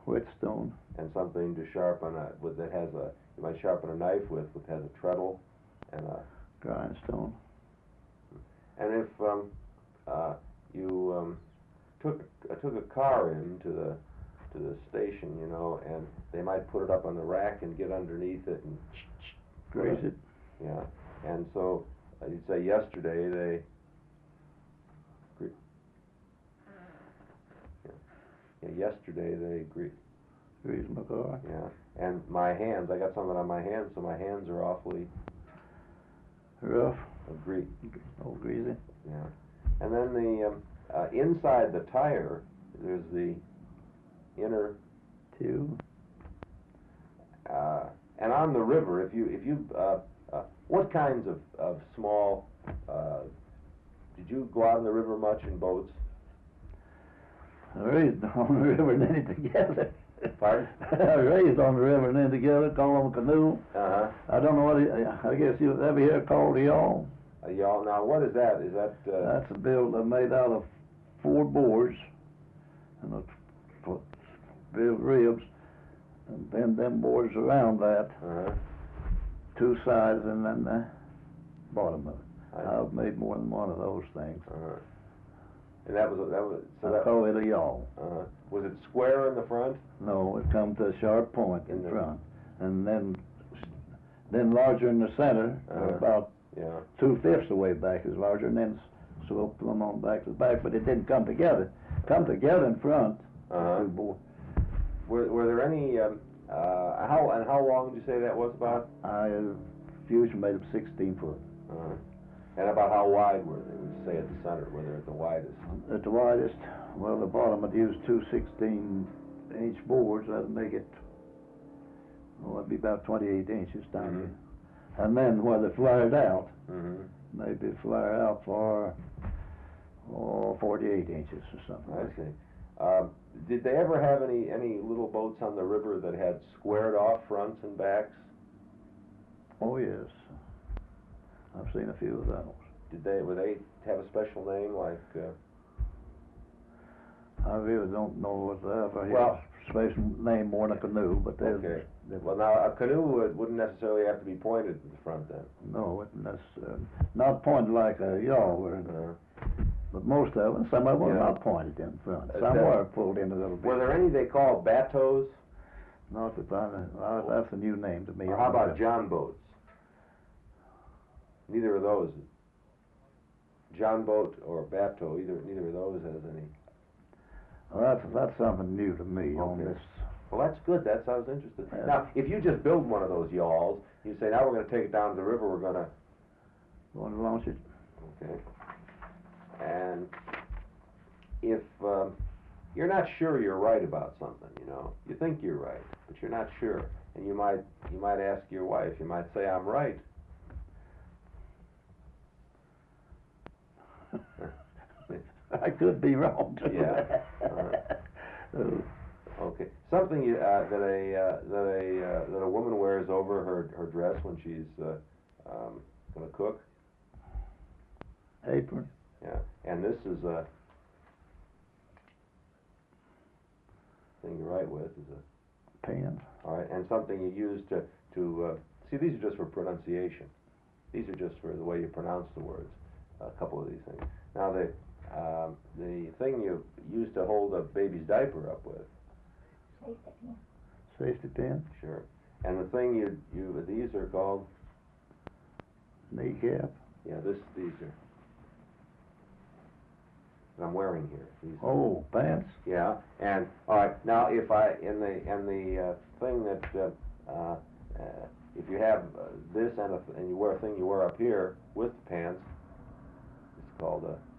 Whetstone. And something to sharpen that has a, you might sharpen a knife with, which has a treadle and a Grindstone. And if you took a car into the station, you know, and they might put it up on the rack and get underneath it and Grease it. Yeah, and so you'd say yesterday they. Yesterday they greased my car. Yeah, and my hands, I got something on my hands, so my hands are awfully rough. Greasy. Oh, greasy. Yeah, and then the inside the tire, there's the inner tube. And on the river, if you what kinds of small did you go out on the river much in boats? I raised on the river and then together. Pardon? I raised on the river and then together, call them a canoe. Uh-huh. I don't know what, I guess you've ever heard it called a yawl. A yawl. Now, what is that? Is that... That's a build made out of 4 boards and build ribs, and then them boards around that, 2 sides, and then the bottom of it. I've made more than one of those things. And that was so I call it a yawl. Was it square in the front? No, it come to a sharp point in front, and then larger in the center, about 2/5 of the way back is larger, and then slope them on back to the back, but it didn't come together. Come together in front. 2 boards. Were there any? How long did you say that was about? Fusion made them 16 foot. And about how wide were they? Would you say at the center? Were they at the widest? At the widest, well, the bottom would use 2 16-inch boards. That'd make it, it'd be about 28 inches down here. And then where they flared out, maybe flare out for 48 inches or something. I see. Did they ever have any little boats on the river that had squared off fronts and backs? Oh yes, I've seen a few of those. Would they have a special name like? I really don't know what they have a special name more than a canoe, but they. Okay. Well, now a canoe wouldn't necessarily have to be pointed at the front then. No, it wouldn't not pointed like a yawl, but most of them, some of them are not pointed in front. Some were pulled in a little bit. Were there any they called bateaus? Not that that's a new name to me. Or how about John boats? Neither of those. John boat or bateau, neither of those has any. Well, that's something new to me on this. Well, that's good. I was interested. Yeah. Now, if you just build one of those yawls, you say, now we're going to take it down to the river, we're going to launch it. Okay. And if you're not sure you're right about something, you know, you think you're right, but you're not sure, and you might ask your wife, you might say, I'm right. I could be wrong too. Yeah. Okay. Something that a woman wears over her dress when she's going to cook. Apron. Yeah. And this is a thing you write with is a pen. All right. And something you use to see. These are just for pronunciation. These are just for the way you pronounce the words. A couple of these things. Now the thing you use to hold a baby's diaper up with. Safety pin. Safety pin. Sure. And the thing these are called? Kneecap. Yeah, these are. I'm wearing here. Pants. Yeah, and all right. Now, if in the thing that if you have this and you wear a thing you wear up here with the pants, it's called a